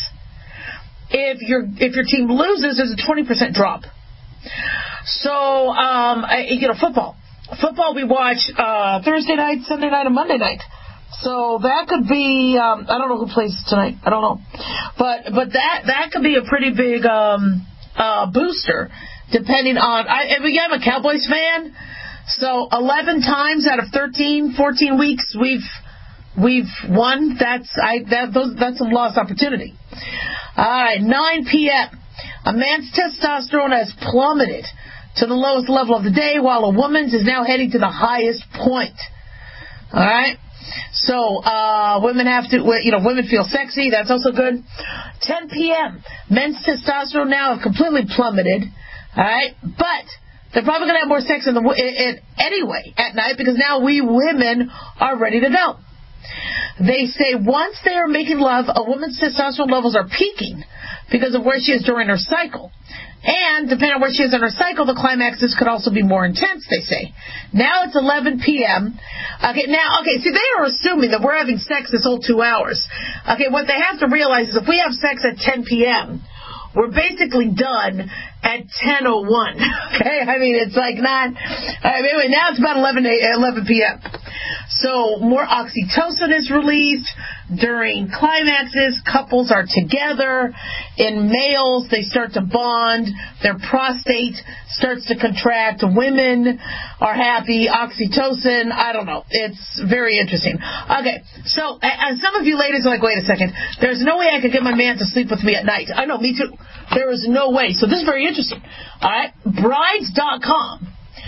If your if your team loses, there's a twenty percent drop. So, um, I, you know, football. Football we watch uh, Thursday night, Sunday night, and Monday night. So that could be, um, I don't know who plays tonight. I don't know. But but that, that could be a pretty big um, uh, booster, depending on, I, I mean, I'm a Cowboys fan. So eleven times out of thirteen, fourteen weeks, we've we've won. That's I that those that's a lost opportunity. All right, nine p.m. A man's testosterone has plummeted to the lowest level of the day, while a woman's is now heading to the highest point. All right? So, uh, women have to, you know, women feel sexy. That's also good. ten p.m. Men's testosterone now have completely plummeted. All right? But they're probably going to have more sex in the, in, in, anyway at night because now we women are ready to go. They say once they are making love, a woman's testosterone levels are peaking because of where she is during her cycle. And depending on where she is in her cycle, the climaxes could also be more intense, they say. Now it's eleven p.m. Okay, now, okay, see, they are assuming that we're having sex this whole two hours. Okay, what they have to realize is if we have sex at ten p.m., we're basically done at ten oh one. Okay, I mean, it's like not, I mean, anyway, now it's about eleven p.m. So more oxytocin is released during climaxes. Couples are together. In males, they start to bond. Their prostate starts to contract. Women are happy. Oxytocin, I don't know. It's very interesting. Okay, so and some of you ladies are like, wait a second. There's no way I could get my man to sleep with me at night. I know, me too. There is no way. So this is very interesting. All right, brides dot com.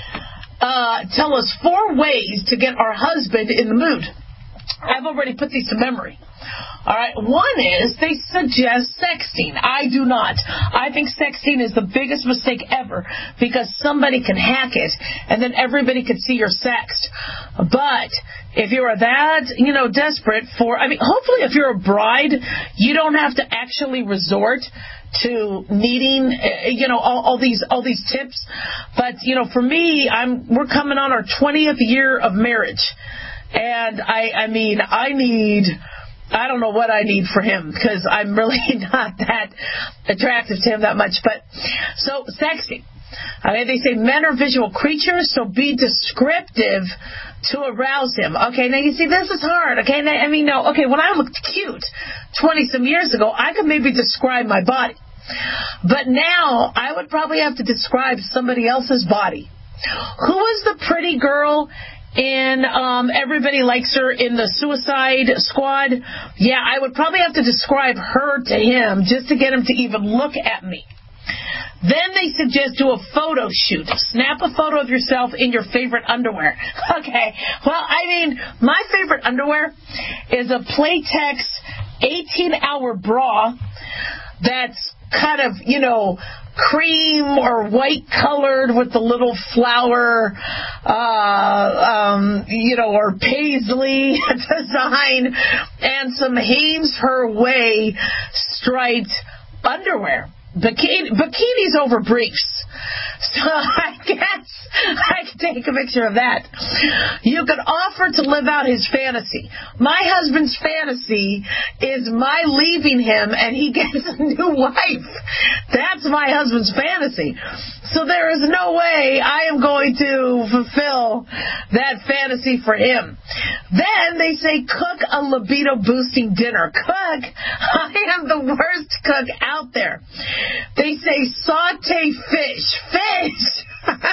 Uh, tell us four ways to get our husband in the mood. I've already put these to memory. All right, one is they suggest sexting. I do not. I think sexting is the biggest mistake ever because somebody can hack it and then everybody can see your sext. But if you are that, you know, desperate for, I mean, hopefully if you're a bride, you don't have to actually resort to needing, you know, all, all these all these tips. But, you know, for me, I'm we're coming on our twentieth year of marriage. And I, I mean, I need, I don't know what I need for him because I'm really not that attractive to him that much. But, so, sexting. I mean, they say men are visual creatures, so be descriptive to arouse him. Okay, now you see, this is hard. Okay, now, I mean, no, okay, when I looked cute twenty-some years ago, I could maybe describe my body. But now, I would probably have to describe somebody else's body. Who was the pretty girl in um, Everybody Likes Her in the Suicide Squad? Yeah, I would probably have to describe her to him just to get him to even look at me. Then they suggest do a photo shoot. Snap a photo of yourself in your favorite underwear. Okay. Well, I mean, my favorite underwear is a Playtex eighteen-hour bra that's kind of, you know, cream or white colored with the little flower, uh, um, you know, or paisley design and some Hanes Her Way striped underwear. Bikini, bikinis over briefs. So I guess I can take a picture of that. You could offer to live out his fantasy. My husband's fantasy is my leaving him and he gets a new wife. That's my husband's fantasy. So there is no way I am going to fulfill that fantasy for him. Then they say cook a libido boosting dinner. Cook? I am the worst cook out there. They say saute fish. Fish!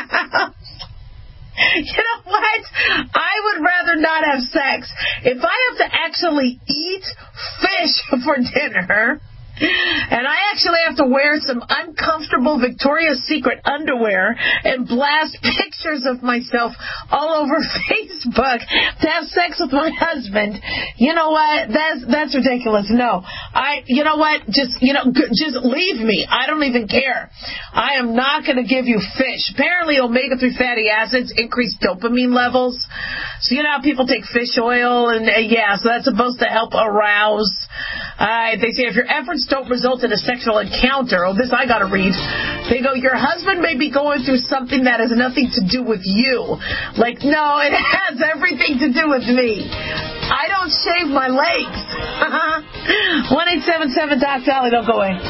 You know what? I would rather not have sex. If I have to actually eat fish for dinner, and I actually have to wear some uncomfortable Victoria's Secret underwear and blast pictures of myself all over Facebook to have sex with my husband, you know what? That's that's ridiculous. No, I. You know what? Just you know, just leave me. I don't even care. I am not going to give you fish. Apparently, omega three fatty acids increase dopamine levels. So you know how people take fish oil, and uh, yeah, so that's supposed to help arouse. Uh, they say if your efforts don't result in a sexual encounter, oh, this I gotta read. They go, your husband may be going through something that has nothing to do with you. Like, no, it has everything to do with me. I don't shave my legs. one eight seven seven Doc Dolly, don't go away.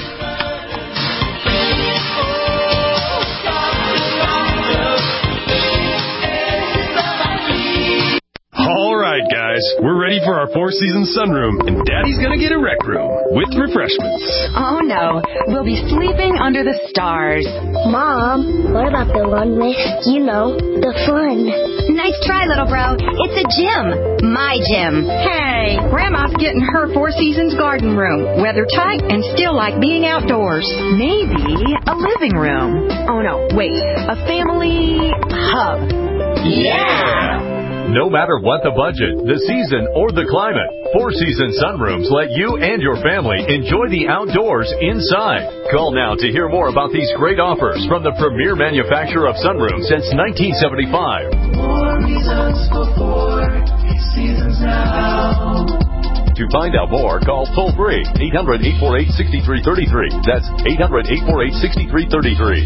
All right, guys, we're ready for our four-season sunroom, and Daddy's gonna get a rec room with refreshments. Oh, no. We'll be sleeping under the stars. Mom, what about the one with, you know, the fun? Nice try, little bro. It's a gym. My gym. Hey, Grandma's getting her Four Seasons garden room. Weather tight and still like being outdoors. Maybe a living room. Oh, no, wait. A family hub. Yeah! No matter what the budget, the season, or the climate, Four Seasons Sunrooms let you and your family enjoy the outdoors inside. Call now to hear more about these great offers from the premier manufacturer of sunrooms since nineteen seventy-five. More reasons for Four Seasons now. To find out more, call toll-free eight hundred, eight four eight, six three three three. That's eight hundred, eight four eight, six three three three.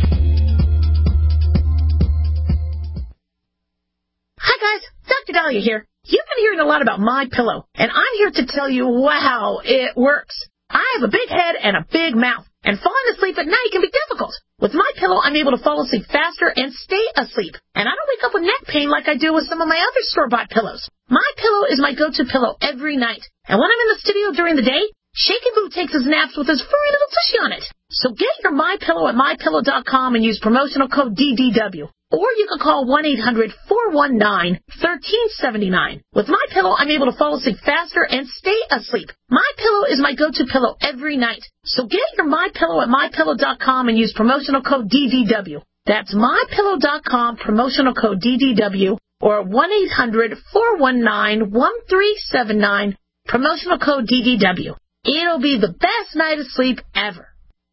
Hi guys, Doctor Dahlia here. You've been hearing a lot about MyPillow, and I'm here to tell you, wow, it works. I have a big head and a big mouth, and falling asleep at night can be difficult. With MyPillow, I'm able to fall asleep faster and stay asleep, and I don't wake up with neck pain like I do with some of my other store-bought pillows. MyPillow is my go-to pillow every night, and when I'm in the studio during the day, Shaky Boo takes his naps with his furry little tushy on it. So get your MyPillow at my pillow dot com and use promotional code D D W. Or you can call one eight hundred, four one nine, one three seven nine. With MyPillow, I'm able to fall asleep faster and stay asleep. MyPillow is my go-to pillow every night. So get your MyPillow at my pillow dot com and use promotional code D D W. That's my pillow dot com, promotional code D D W, or one eight hundred, four one nine, one three seven nine, promotional code D D W. It'll be the best night of sleep ever.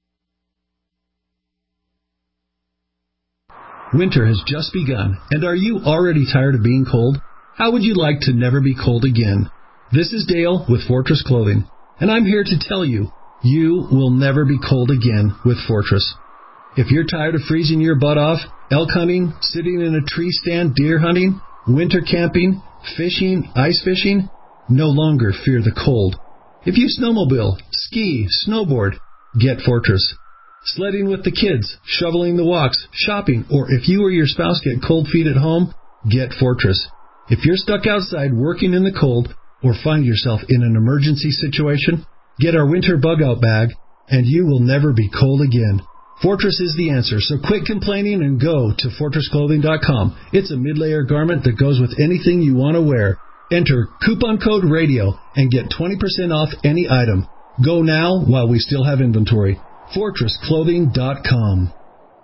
Winter has just begun, and are you already tired of being cold? How would you like to never be cold again? This is Dale with Fortress Clothing, and I'm here to tell you, you will never be cold again with Fortress. If you're tired of freezing your butt off, elk hunting, sitting in a tree stand deer hunting, winter camping, fishing, ice fishing, no longer fear the cold. If you snowmobile, ski, snowboard, get Fortress. Sledding with the kids, shoveling the walks, shopping, or if you or your spouse get cold feet at home, get Fortress. If you're stuck outside working in the cold or find yourself in an emergency situation, get our winter bug-out bag, and you will never be cold again. Fortress is the answer, so quit complaining and go to fortress clothing dot com. It's a mid-layer garment that goes with anything you want to wear. Enter coupon code RADIO and get twenty percent off any item. Go now while we still have inventory. fortress clothing dot com.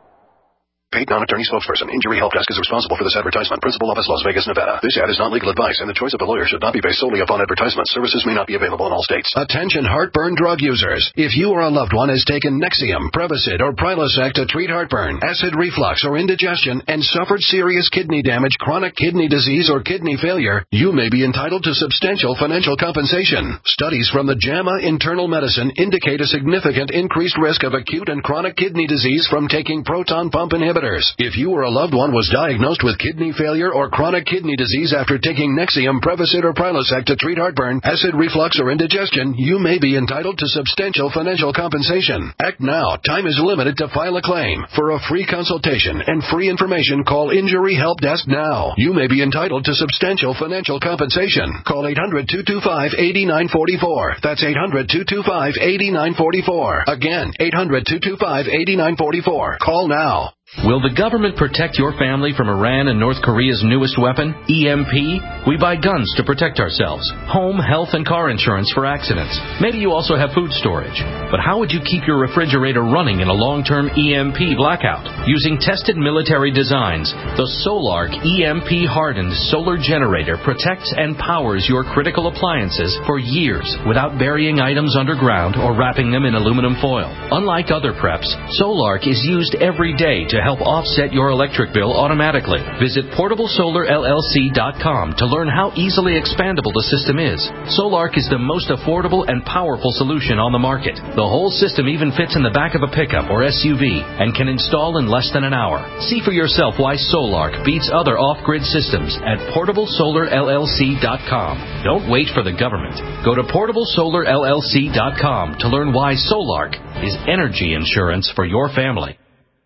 Paid non-attorney spokesperson. Injury Help Desk is responsible for this advertisement. Principal office, Las Vegas, Nevada. This ad is not legal advice, and the choice of the lawyer should not be based solely upon advertisement. Services may not be available in all states. Attention heartburn drug users. If you or a loved one has taken Nexium, Prevacid, or Prilosec to treat heartburn, acid reflux, or indigestion, and suffered serious kidney damage, chronic kidney disease, or kidney failure, you may be entitled to substantial financial compensation. Studies from the JAMA Internal Medicine indicate a significant increased risk of acute and chronic kidney disease from taking proton pump inhibitors. If you or a loved one was diagnosed with kidney failure or chronic kidney disease after taking Nexium, Prevacid, or Prilosec to treat heartburn, acid reflux, or indigestion, you may be entitled to substantial financial compensation. Act now. Time is limited to file a claim. For a free consultation and free information, call Injury Help Desk now. You may be entitled to substantial financial compensation. Call eight hundred, two two five, eight nine four four. That's eight hundred, two two five, eight nine four four. Again, eight hundred, two two five, eight nine four four. Call now. Will the government protect your family from Iran and North Korea's newest weapon, E M P? We buy guns to protect ourselves, home, health, and car insurance for accidents. Maybe you also have food storage. But how would you keep your refrigerator running in a long-term E M P blackout? Using tested military designs, the Solark E M P-hardened solar generator protects and powers your critical appliances for years without burying items underground or wrapping them in aluminum foil. Unlike other preps, Solark is used every day to help offset your electric bill automatically. Visit portable solar L L C dot com to learn how easily expandable the system is. Solark is the most affordable and powerful solution on the market. The whole system even fits in the back of a pickup or S U V and can install in less than an hour. See for yourself why Solark beats other off-grid systems at portable solar L L C dot com. Don't wait for the government. Go to portable solar L L C dot com to learn why Solark is energy insurance for your family.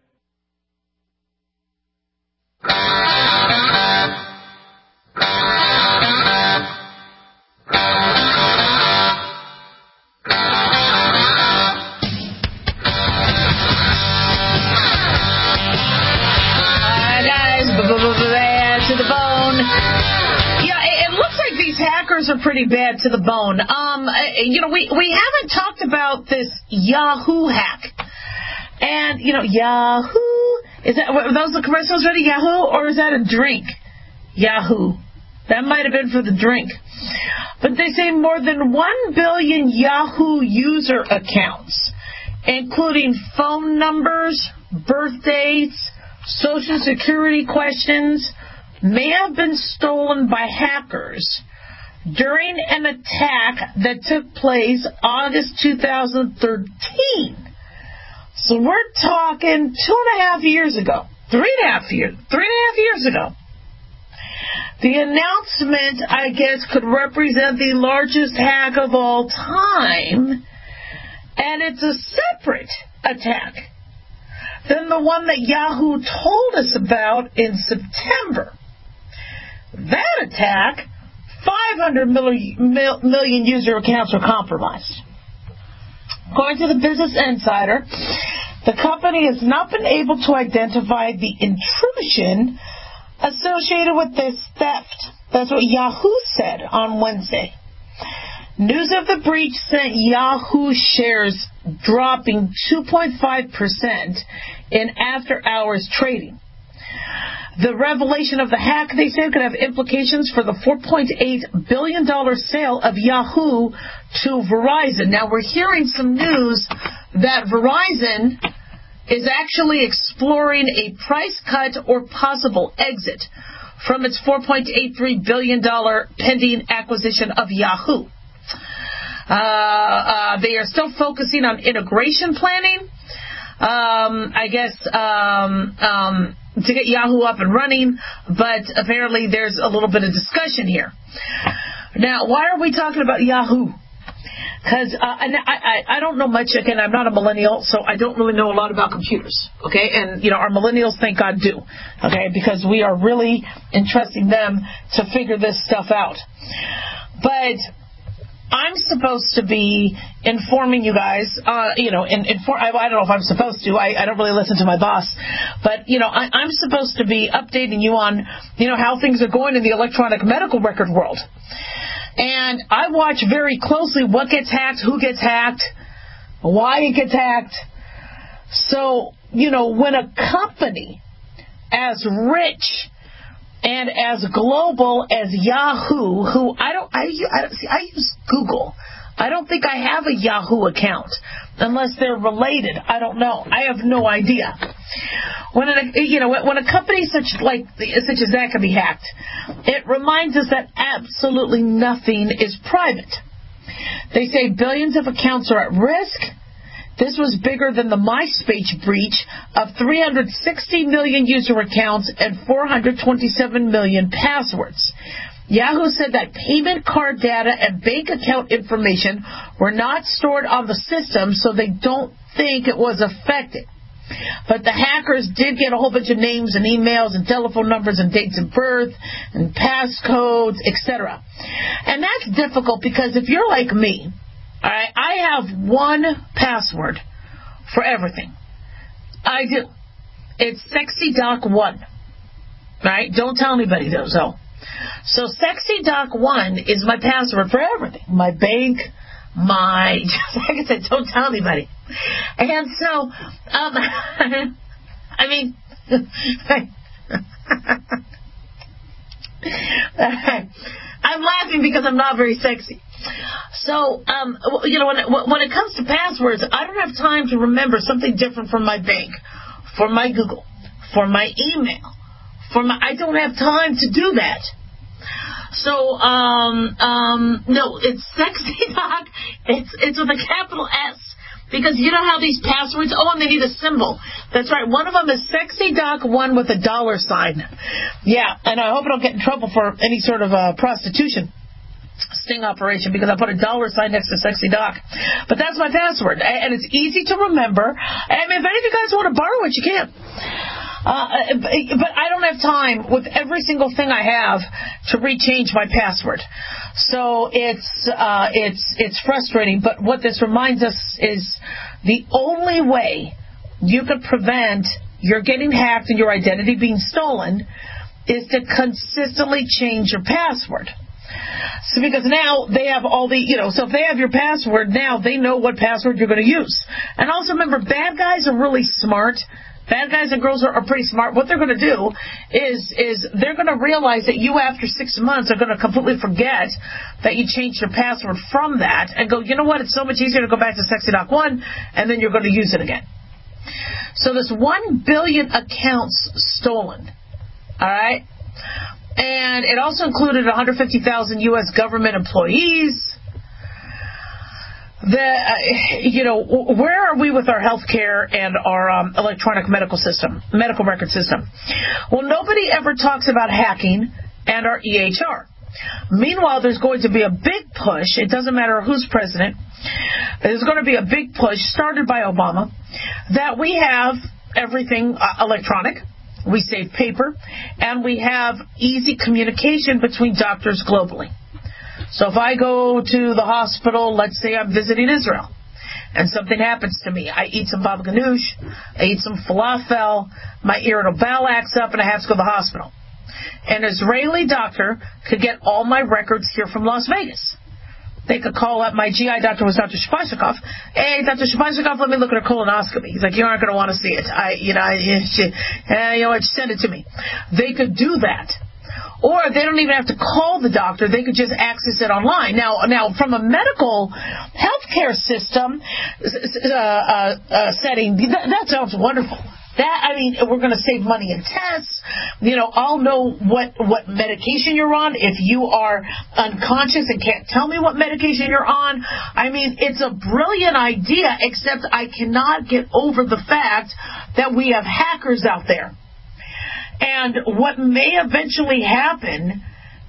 Are pretty bad to the bone. Um, you know, we, we haven't talked about this Yahoo hack. And, you know, Yahoo, is that, were those the commercials ready, Yahoo, or is that a drink? Yahoo. That might have been for the drink. But they say more than one billion Yahoo user accounts, including phone numbers, birth dates, social security questions, may have been stolen by hackers during an attack that took place August two thousand thirteen. So we're talking two and a half years ago. Three and a half years. Three and a half years ago. The announcement, I guess, could represent the largest hack of all time. And it's a separate attack than the one that Yahoo told us about in September. That attack, five hundred million user accounts were compromised. According to the Business Insider, the company has not been able to identify the intrusion associated with this theft. That's what Yahoo said on Wednesday. News of the breach sent Yahoo shares dropping two point five percent in after-hours trading. The revelation of the hack, they said, could have implications for the four point eight billion dollars sale of Yahoo to Verizon. Now, we're hearing some news that Verizon is actually exploring a price cut or possible exit from its four point eight three billion dollars pending acquisition of Yahoo. Uh, uh, they are still focusing on integration planning, um, I guess, um, um, to get Yahoo up and running, but apparently there's a little bit of discussion here. Now, why are we talking about Yahoo? Because uh, I, I, I don't know much. Again, I'm not a millennial, so I don't really know a lot about computers, okay? And, you know, our millennials, thank God, do, okay? Because we are really entrusting them to figure this stuff out. But I'm supposed to be informing you guys, uh, you know, in, inform, I, I don't know if I'm supposed to. I, I don't really listen to my boss. But, you know, I, I'm supposed to be updating you on, you know, how things are going in the electronic medical record world. And I watch very closely what gets hacked, who gets hacked, why it gets hacked. So, you know, when a company as rich and as global as Yahoo, who I don't, I, I, see, I use Google. I don't think I have a Yahoo account unless they're related. I don't know. I have no idea. When a, you know, when a company such like such as that can be hacked, it reminds us that absolutely nothing is private. They say billions of accounts are at risk. This was bigger than the MySpace breach of three hundred sixty million user accounts and four hundred twenty-seven million passwords. Yahoo said that payment card data and bank account information were not stored on the system, so they don't think it was affected. But the hackers did get a whole bunch of names and emails and telephone numbers and dates of birth and passcodes, et cetera. And that's difficult because if you're like me, all right, I have one password for everything. I do. It's SexyDoc one. Right? Don't tell anybody though. So, so SexyDoc one is my password for everything. My bank, my, just like I said, don't tell anybody. And so, um, I mean, I'm laughing because I'm not very sexy. So, um, you know, when it, when it comes to passwords, I don't have time to remember something different from my bank, for my Google, for my email, for my, I don't have time to do that. So, um, um, no, it's SexyDoc. It's, it's with a capital S. Because you know how these passwords, oh, and they need a symbol. That's right. One of them is SexyDoc one with a dollar sign. Yeah, and I hope I don't get in trouble for any sort of uh, prostitution sting operation because I put a dollar sign next to SexyDoc. But that's my password, and it's easy to remember. I mean, if any of you guys want to borrow it, you can. Uh, but I don't have time with every single thing I have to rechange my password. So it's uh, it's it's frustrating. But what this reminds us is the only way you can prevent your getting hacked and your identity being stolen is to consistently change your password. So because now they have all the, you know, so if they have your password, now they know what password you're going to use. And also remember, bad guys are really smart. Bad guys and girls are, are pretty smart. What they're going to do is is they're going to realize that you, after six months, are going to completely forget that you changed your password from that and go, you know what, it's so much easier to go back to SexyDoc one, and then you're going to use it again. So this one billion accounts stolen, all right? And it also included one hundred fifty thousand U S government employees. The, uh, you know, where are we with our health care and our um, electronic medical system, medical record system? Well, nobody ever talks about hacking and our E H R. Meanwhile, there's going to be a big push. It doesn't matter who's president. There's going to be a big push started by Obama that we have everything uh, electronic. We save paper, and we have easy communication between doctors globally. So if I go to the hospital, let's say I'm visiting Israel, and something happens to me, I eat some baba ganoush, I eat some falafel, my irritable bowel acts up, and I have to go to the hospital. An Israeli doctor could get all my records here from Las Vegas. They could call up, my G I doctor was Doctor Shpashnikov. Hey, Doctor Shpashnikov, let me look at her colonoscopy. He's like, you aren't going to want to see it. I, you know, you, uh, you know what, send it to me. They could do that. Or they don't even have to call the doctor. They could just access it online. Now, now from a medical healthcare system uh, uh, uh, setting, that, that sounds wonderful. That, I mean, we're going to save money in tests. You know, I'll know what, what medication you're on. If you are unconscious and can't tell me what medication you're on, I mean, it's a brilliant idea, except I cannot get over the fact that we have hackers out there. And what may eventually happen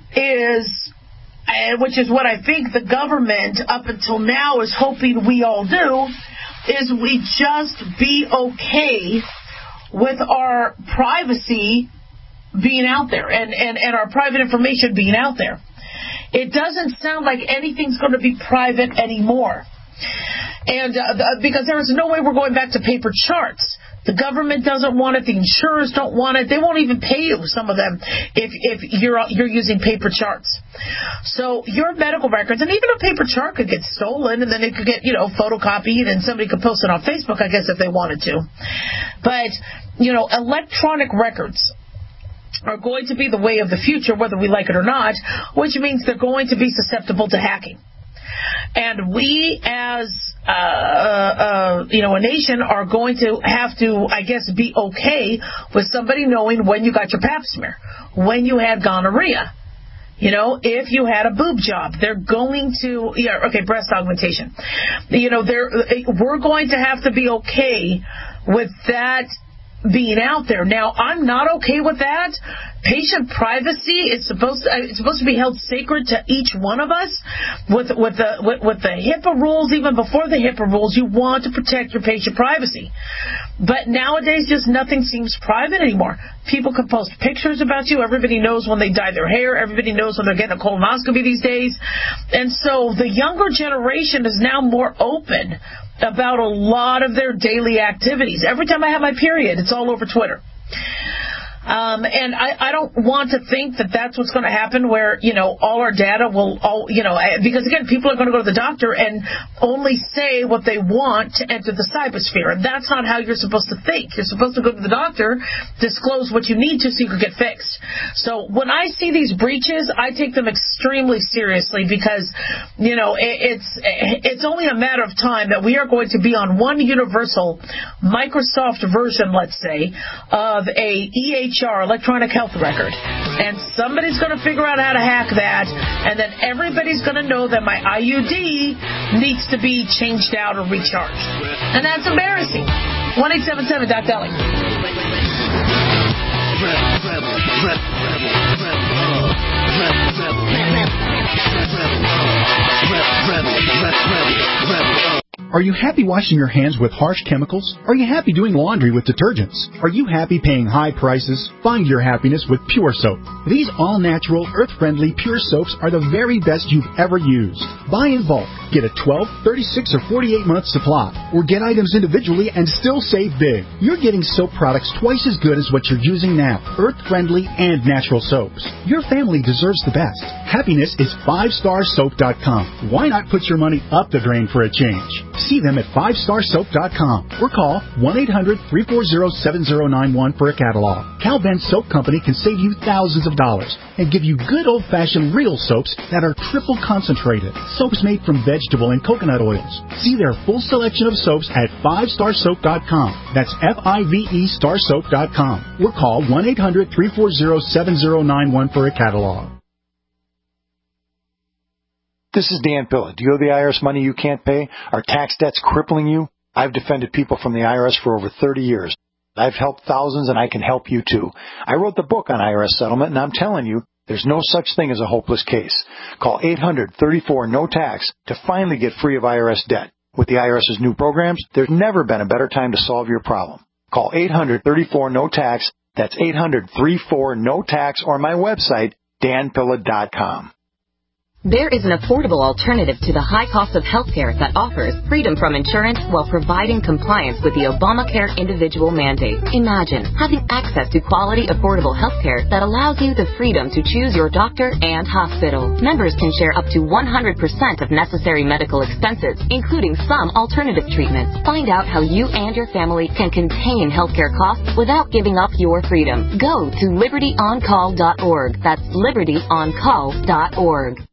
is, uh, which is what I think the government up until now is hoping we all do, is we just be okay with our privacy being out there and, and, and our private information being out there. It doesn't sound like anything's going to be private anymore. And uh, the, because there is no way we're going back to paper charts. The government doesn't want it. The insurers don't want it. They won't even pay you, some of them, if if you're you're using paper charts. So your medical records, and even a paper chart could get stolen, and then it could get, you know, photocopied, and somebody could post it on Facebook, I guess, if they wanted to. But, you know, electronic records are going to be the way of the future, whether we like it or not, which means they're going to be susceptible to hacking. And we, as uh, uh, you know, a nation, are going to have to, I guess, be okay with somebody knowing when you got your pap smear, when you had gonorrhea, you know, if you had a boob job. They're going to, yeah, okay, breast augmentation. You know, they're, we're going to have to be okay with that being out there. Now, I'm not okay with that. Patient privacy is supposed to, it's supposed to be held sacred to each one of us. With with the with, with the HIPAA rules, even before the HIPAA rules, you want to protect your patient privacy. But nowadays, just nothing seems private anymore. People can post pictures about you. Everybody knows when they dye their hair. Everybody knows when they're getting a colonoscopy these days. And so the younger generation is now more open about a lot of their daily activities. Every time I have my period, it's all over Twitter. Um, and I, I don't want to think that that's what's going to happen, where, you know, all our data will, all, you know, because again, people are going to go to the doctor and only say what they want to enter the cybersphere. And that's not how you're supposed to think. You're supposed to go to the doctor, disclose what you need to so you can get fixed. So when I see these breaches, I take them extremely seriously, because, you know, it, it's, it's only a matter of time that we are going to be on one universal Microsoft version, let's say, of a E H R, electronic health record, and somebody's going to figure out how to hack that, and then everybody's going to know that my I U D needs to be changed out or recharged. And that's embarrassing. one eight seven seven Doc Deli. Are you happy washing your hands with harsh chemicals? Are you happy doing laundry with detergents? Are you happy paying high prices? Find your happiness with Pure Soap. These all-natural, earth-friendly Pure Soaps are the very best you've ever used. Buy in bulk. Get a twelve, thirty-six, or forty-eight month supply. Or get items individually and still save big. You're getting soap products twice as good as what you're using now. Earth-friendly and natural soaps. Your family deserves the best. Happiness is five star soap dot com. Why not put your money up the drain for a change? See them at five star soap dot com or call one eight hundred, three four zero, seven zero nine one for a catalog. Cal-Ben Soap Company can save you thousands of dollars and give you good old-fashioned real soaps that are triple concentrated. Soaps made from vegetable and coconut oils. See their full selection of soaps at five star soap dot com. That's F I V E star soap dot com. Or call one eight hundred, three four zero, seven zero nine one for a catalog. This is Dan Pilla. Do you owe the I R S money you can't pay? Are tax debts crippling you? I've defended people from the I R S for over thirty years. I've helped thousands, and I can help you too. I wrote the book on I R S settlement, and I'm telling you, there's no such thing as a hopeless case. Call eight hundred, thirty-four, no tax to finally get free of I R S debt. With the IRS's new programs, there's never been a better time to solve your problem. Call eight hundred, thirty-four, no tax. That's eight hundred, thirty-four, no tax, or my website, dan pilla dot com. There is an affordable alternative to the high cost of healthcare that offers freedom from insurance while providing compliance with the Obamacare individual mandate. Imagine having access to quality, affordable healthcare that allows you the freedom to choose your doctor and hospital. Members can share up to one hundred percent of necessary medical expenses, including some alternative treatments. Find out how you and your family can contain healthcare costs without giving up your freedom. Go to liberty on call dot org. That's liberty on call dot org.